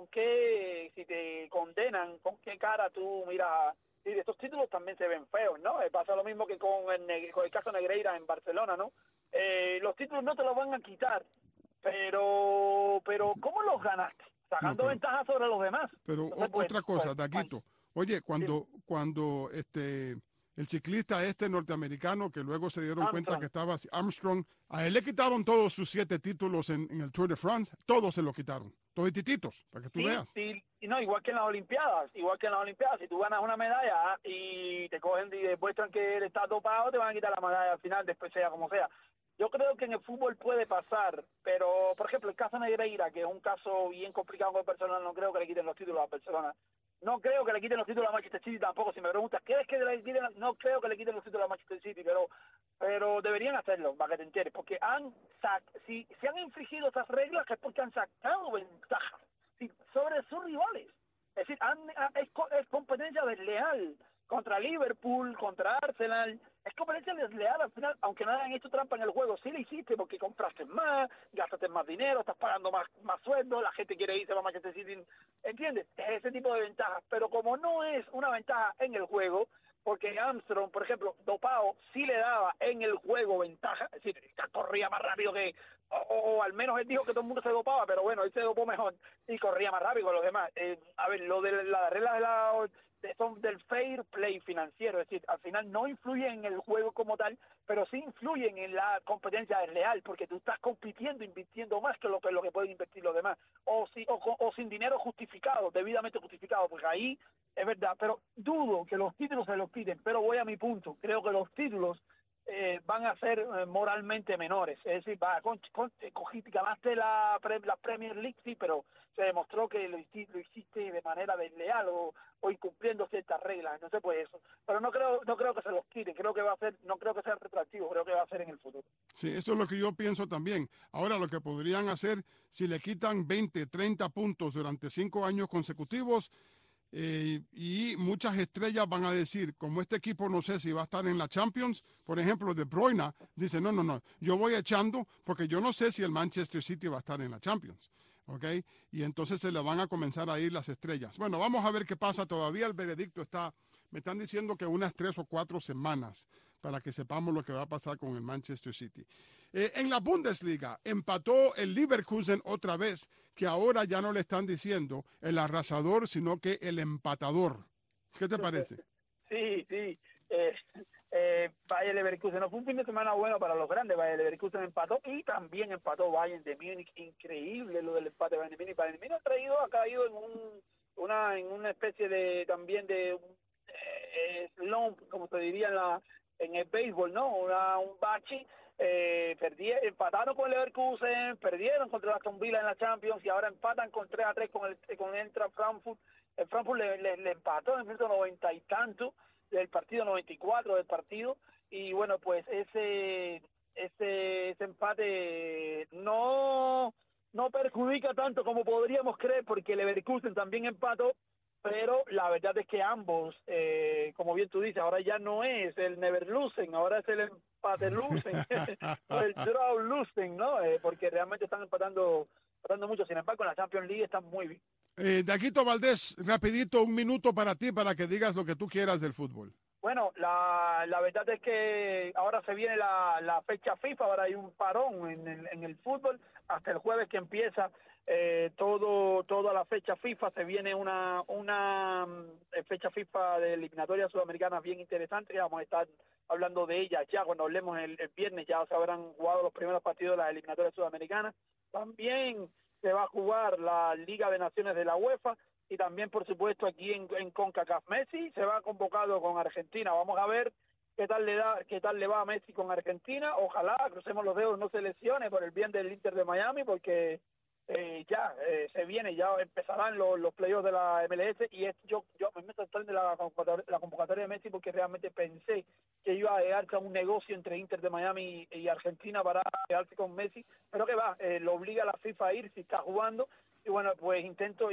Si te condenan, con qué cara tú miras? Y estos títulos también se ven feos, ¿no? Pasa lo mismo que con el caso Negreira en Barcelona, ¿no? Los títulos no te los van a quitar, pero ¿cómo los ganaste? Sacando ventaja sobre los demás.
Pero otra cosa, Daguito. Oye, cuando el ciclista norteamericano, que luego se dieron cuenta que estaba Armstrong, a él le quitaron todos sus 7 títulos en el Tour de France, todos se lo quitaron, todititos, para que tú veas.
Sí, no, igual que en las Olimpiadas, si tú ganas una medalla y te cogen y demuestran que él está dopado, te van a quitar la medalla al final, después sea como sea. Yo creo que en el fútbol puede pasar, pero, por ejemplo, el caso Negreira, que es un caso bien complicado con Barcelona, no creo que le quiten los títulos a Barcelona. No creo que le quiten los títulos a Manchester City tampoco. Si me preguntas, ¿crees que le quiten? No creo que le quiten los títulos a Manchester City, pero deberían hacerlo, para que te enteres, porque si se han infringido esas reglas es porque han sacado ventaja sobre sus rivales. Es decir, es competencia desleal contra Liverpool, contra Arsenal. Es competencia desleal al final, aunque no hayan hecho trampa en el juego. Sí le hiciste porque compraste más, gastaste más dinero, estás pagando más sueldo, la gente quiere irse a Manchester City, ¿entiendes? Es ese tipo de ventajas, pero como no es una ventaja en el juego, porque Armstrong, por ejemplo, dopado, sí le daba en el juego ventaja, es decir, corría más rápido que, o al menos él dijo que todo el mundo se dopaba, pero bueno, él se dopó mejor y corría más rápido que los demás. A ver, lo de la regla son del fair play financiero, es decir, al final no influyen en el juego como tal, pero sí influyen en la competencia desleal, porque tú estás invirtiendo más que lo que pueden invertir los demás, o sin dinero justificado, debidamente justificado, porque ahí es verdad, pero dudo que los títulos se los quiten, pero voy a mi punto, creo que los títulos van a ser moralmente menores, es decir, ganaste la Premier League, sí, pero se demostró que lo hiciste de manera desleal o incumpliendo ciertas reglas, entonces pues eso, pero no creo que se los quiten, no creo que sea retroactivo, creo que va a ser en el futuro.
Sí, eso es lo que yo pienso también. Ahora, lo que podrían hacer, si le quitan 20, 30 puntos durante 5 años consecutivos, y muchas estrellas van a decir, como este equipo no sé si va a estar en la Champions, por ejemplo, De Bruyne dice, no, yo voy echando porque yo no sé si el Manchester City va a estar en la Champions, ¿ok? Y entonces se le van a comenzar a ir las estrellas. Bueno, vamos a ver qué pasa. Todavía el veredicto está, me están diciendo que unas 3 o 4 semanas para que sepamos lo que va a pasar con el Manchester City. En la Bundesliga empató el Leverkusen otra vez, que ahora ya no le están diciendo el arrasador, sino que el empatador. ¿Qué te parece?
Sí. Bayer Leverkusen, no fue un fin de semana bueno para los grandes. Bayer Leverkusen empató y también empató Bayern de Múnich. Increíble lo del empate de Bayern de Múnich. Bayern de Múnich ha caído en una especie de también de slump, como se diría en el béisbol, ¿no? Un bache. Empataron con el Leverkusen, perdieron contra el Aston Villa en la Champions y ahora empatan con 3-3 con el Eintracht Frankfurt. El Frankfurt le empató en el minuto 90 y tanto del partido, 94 del partido, y bueno, pues ese empate no perjudica tanto como podríamos creer, porque el Leverkusen también empató, pero la verdad es que ambos, como bien tú dices, ahora ya no es el never losing, ahora es el empate losing, el draw losing, ¿no? Porque realmente están empatando mucho. Sin embargo, en la Champions League están muy bien.
Daguito Valdés, rapidito, 1 minuto para ti, para que digas lo que tú quieras del fútbol.
Bueno, la verdad es que ahora se viene la fecha FIFA, ahora hay un parón en el fútbol, hasta el jueves que empieza toda la fecha FIFA, se viene una fecha FIFA de eliminatorias sudamericanas bien interesante, vamos a estar hablando de ella ya cuando hablemos el viernes, ya se habrán jugado los primeros partidos de las eliminatorias sudamericanas. También se va a jugar la Liga de Naciones de la UEFA y también, por supuesto, aquí en CONCACAF. Messi se va convocado con Argentina. Vamos a ver qué tal le va a Messi con Argentina. Ojalá, crucemos los dedos, no se lesione por el bien del Inter de Miami, porque se viene, ya empezarán los playoffs de la MLS y yo me meto de la convocatoria de Messi porque realmente pensé que iba a llegarse a un negocio entre Inter de Miami y Argentina para quedarse con Messi, pero que va, lo obliga a la FIFA a ir si está jugando, y bueno, pues intento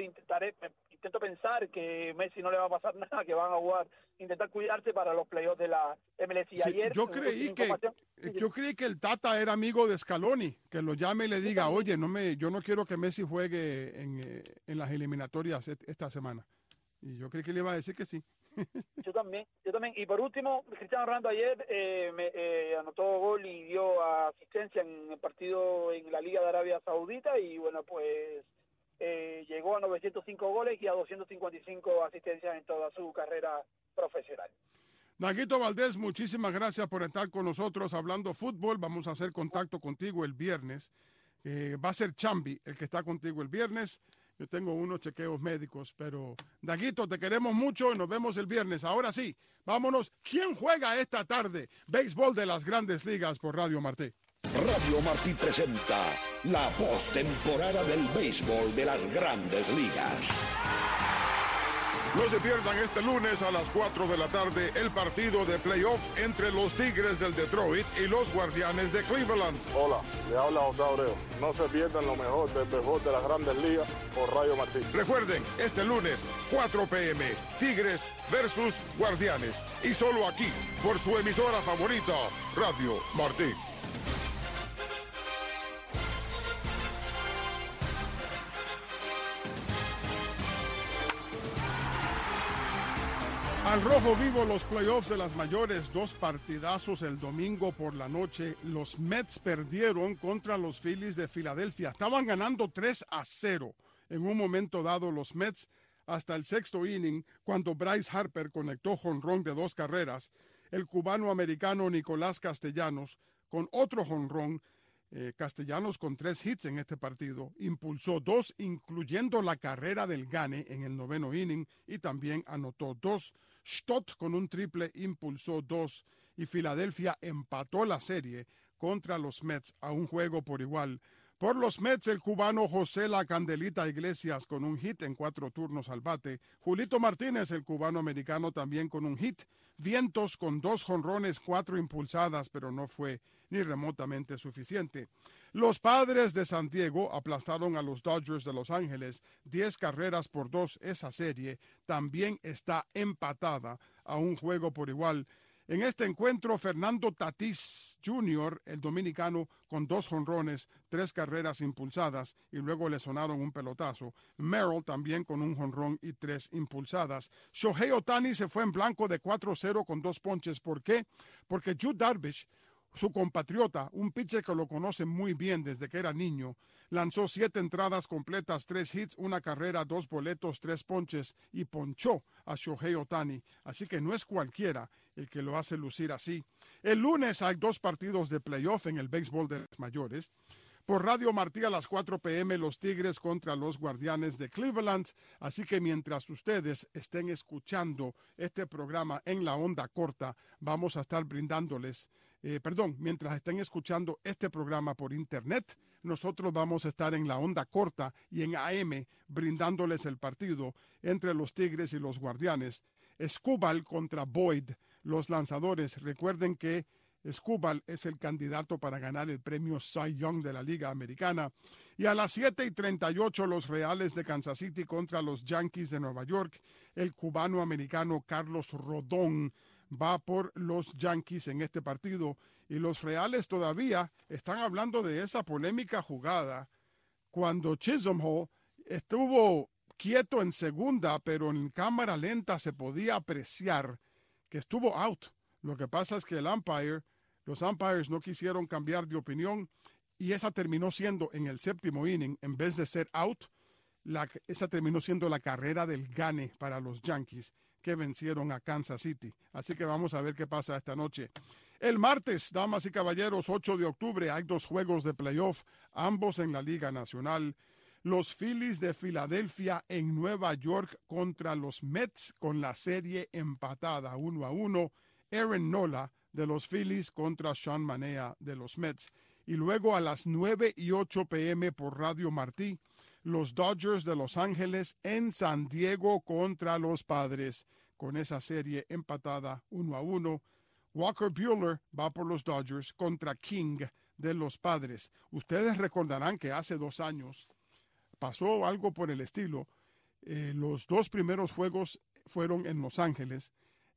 pensar que Messi no le va a pasar nada, que van a jugar, intentar cuidarse para los playoffs de la MLS. Y
sí,
ayer
yo creí que el Tata era amigo de Scaloni, que lo llame y le diga, oye, yo no quiero que Messi juegue en las eliminatorias esta semana. Y yo creí que le iba a decir que sí.
Yo también. Y por último, Cristiano Ronaldo ayer anotó gol y dio asistencia en el partido en la Liga de Arabia Saudita y bueno, pues llegó a 905 goles y a 255 asistencias en toda su carrera profesional.
Daguito Valdés, muchísimas gracias por estar con nosotros hablando fútbol. Vamos a hacer contacto contigo el viernes. Va a ser Chambi el que está contigo el viernes. Yo tengo unos chequeos médicos, pero Daguito, te queremos mucho y nos vemos el viernes. Ahora sí, vámonos. ¿Quién juega esta tarde? Béisbol de las Grandes Ligas por Radio Martí.
Radio Martí presenta la postemporada del béisbol de las Grandes Ligas.
No se pierdan este lunes a las 4 de la tarde el partido de playoff entre los Tigres del Detroit y los Guardianes de Cleveland.
Hola, le habla José Abreu. No se pierdan lo mejor del béisbol de las Grandes Ligas por Radio Martí.
Recuerden, este lunes, 4 p.m., Tigres versus Guardianes. Y solo aquí, por su emisora favorita, Radio Martí.
Al rojo vivo los playoffs de las mayores, 2 partidazos el domingo por la noche. Los Mets perdieron contra los Phillies de Filadelfia. Estaban ganando 3-0 en un momento dado los Mets hasta el 6º inning cuando Bryce Harper conectó jonrón de 2 carreras. El cubano-americano Nicolás Castellanos con otro jonrón. Castellanos con 3 hits en este partido, impulsó 2, incluyendo la carrera del gane en el 9º inning y también anotó 2. Stott con un triple impulsó 2 y Filadelfia empató la serie contra los Mets a un juego por igual Por los Mets, el cubano José La Candelita Iglesias con un hit en 4 turnos al bate. Julito Martínez, el cubano americano, también con un hit. Vientos con 2 jonrones, 4 impulsadas, pero no fue ni remotamente suficiente. Los Padres de San Diego aplastaron a los Dodgers de Los Ángeles 10-2. Esa serie también está empatada a un juego por igual. En este encuentro, Fernando Tatís Jr., el dominicano, con 2 jonrones, 3 carreras impulsadas y luego le sonaron un pelotazo. Merrill también con un jonrón y 3 impulsadas. Shohei Ohtani se fue en blanco de 4-0 con 2 ponches. ¿Por qué? Porque Yu Darvish, su compatriota, un pitcher que lo conoce muy bien desde que era niño, lanzó 7 entradas completas, 3 hits, 1 carrera, 2 boletos, 3 ponches y ponchó a Shohei Ohtani. Así que no es cualquiera el que lo hace lucir así. El lunes hay 2 partidos de playoff en el béisbol de las mayores. Por Radio Martí a las 4 p.m. los Tigres contra los Guardianes de Cleveland. Así que mientras ustedes estén escuchando este programa en la onda corta, vamos a estar brindándoles, mientras estén escuchando este programa por internet, nosotros vamos a estar en la onda corta y en AM brindándoles el partido entre los Tigres y los Guardianes. Skubal contra Boyd, los lanzadores. Recuerden que Skubal es el candidato para ganar el premio Cy Young de la Liga Americana. Y a las 7:38 los Reales de Kansas City contra los Yankees de Nueva York. El cubano-americano Carlos Rodón va por los Yankees en este partido. Y los Reales todavía están hablando de esa polémica jugada cuando Chisholm estuvo quieto en segunda, pero en cámara lenta se podía apreciar que estuvo out. Lo que pasa es que los umpires no quisieron cambiar de opinión y esa terminó siendo en el 7º inning, en vez de ser out, esa terminó siendo la carrera del gane para los Yankees que vencieron a Kansas City. Así que vamos a ver qué pasa esta noche. El martes, damas y caballeros, 8 de octubre, hay 2 juegos de playoff, ambos en la Liga Nacional. Los Phillies de Filadelfia en Nueva York contra los Mets con la serie empatada 1-1. Aaron Nola de los Phillies contra Sean Manaea de los Mets. Y luego a las 9:08 p.m. por Radio Martí, los Dodgers de Los Ángeles en San Diego contra los Padres con esa serie empatada 1-1. Walker Buehler va por los Dodgers contra King de los Padres. Ustedes recordarán que hace 2 años pasó algo por el estilo. Los 2 primeros juegos fueron en Los Ángeles.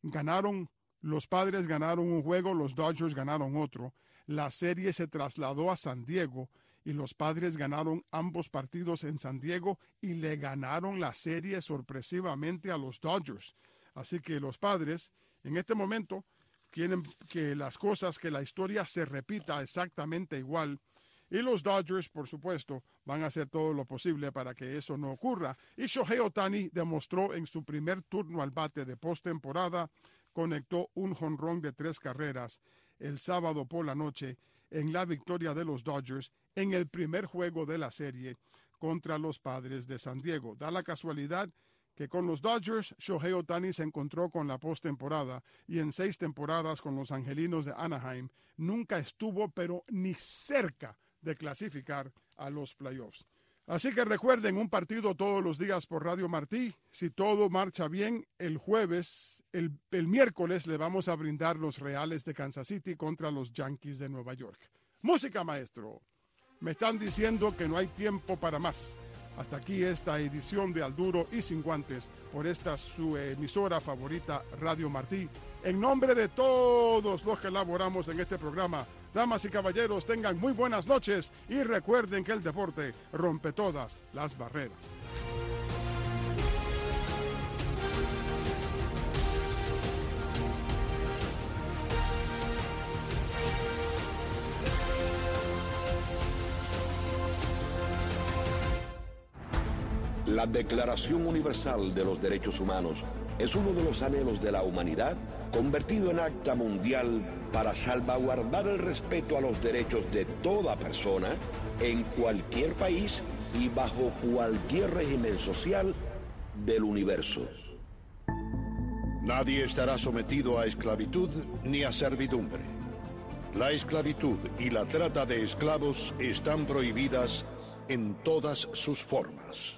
Los Padres ganaron un juego, los Dodgers ganaron otro. La serie se trasladó a San Diego y los Padres ganaron ambos partidos en San Diego y le ganaron la serie sorpresivamente a los Dodgers. Así que los Padres en este momento quieren que la historia se repita exactamente igual. Y los Dodgers, por supuesto, van a hacer todo lo posible para que eso no ocurra. Y Shohei Ohtani demostró en su primer turno al bate de postemporada, conectó un jonrón de 3 carreras el sábado por la noche en la victoria de los Dodgers en el primer juego de la serie contra los Padres de San Diego. Da la casualidad que con los Dodgers, Shohei Ohtani se encontró con la postemporada y en 6 temporadas con los Angelinos de Anaheim nunca estuvo, pero ni cerca de clasificar a los playoffs. Así que recuerden, un partido todos los días por Radio Martí. Si todo marcha bien, el miércoles le vamos a brindar los Reales de Kansas City contra los Yankees de Nueva York. Música, maestro. Me están diciendo que no hay tiempo para más. Hasta aquí esta edición de Al Duro y Sin Guantes por esta su emisora favorita, Radio Martí. En nombre de todos los que elaboramos en este programa, damas y caballeros, tengan muy buenas noches y recuerden que el deporte rompe todas las barreras.
La Declaración Universal de los Derechos Humanos es uno de los anhelos de la humanidad convertido en acta mundial para salvaguardar el respeto a los derechos de toda persona en cualquier país y bajo cualquier régimen social del universo.
Nadie estará sometido a esclavitud ni a servidumbre. La esclavitud y la trata de esclavos están prohibidas en todas sus formas.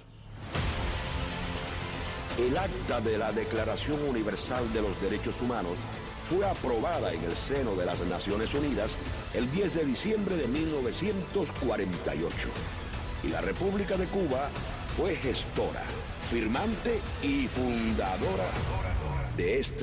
El acta de la Declaración Universal de los Derechos Humanos fue aprobada en el seno de las Naciones Unidas el 10 de diciembre de 1948. Y la República de Cuba fue gestora, firmante y fundadora de este